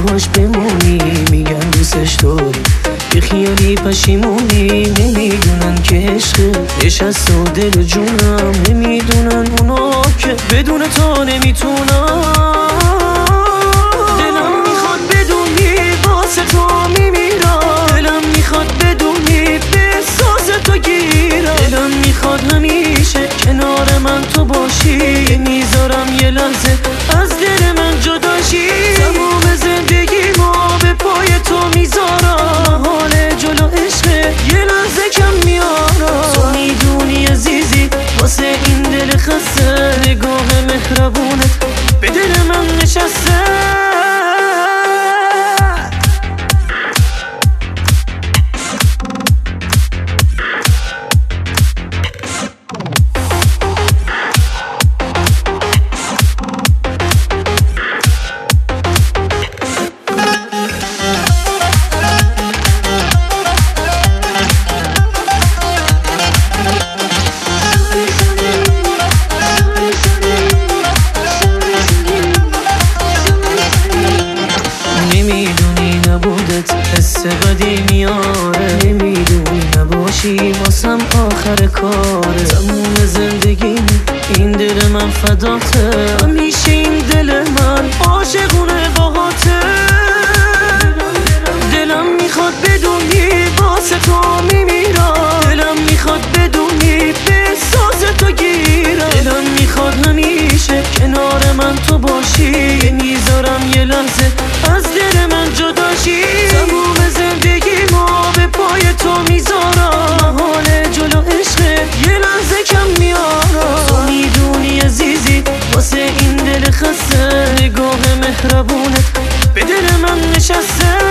باهاش بمونی، میگن دوستش داری بی خیالی پشیمونی. نمیدونن که عشق از تو دل و جونم، نمیدونن اونا که بدون تو نمیتونم. دلم میخواد بدونی واسه تو میمیرم، دلم میخواد بدونی به ساز تو گیرم. دلم میخواد همیشه کنار من تو باشی، میذارم یه لحظه از دل من جداشی. تمام زندگی ما به پای تو میذارم، حال جلو عشق یه لحظه کم میارم. تو میدونی عزیزی واسه این دل خسته، نگاه مهربونت به دل من نشسته. حس بدی میاره، نمیدونی نباشی واسم آخر کاره. تموم زندگی این دل من فداته، همیشه این دل من عاشقونه باهاته. دلم میخواد بدونی واسه تو میمیرم، دلم میخواد بدونی به ساز تو گیرم. دلم میخواد همیشه کنار من تو باشی، میذارم یه لحظه از دل من جداشی. تموم زندگی ما به پای تو میذارم، حال جلو عشق یه لحظه کم میارم. تو میدونی عزیزی واسه این دل خسته، نگاه مهربونت به دل من نشسته.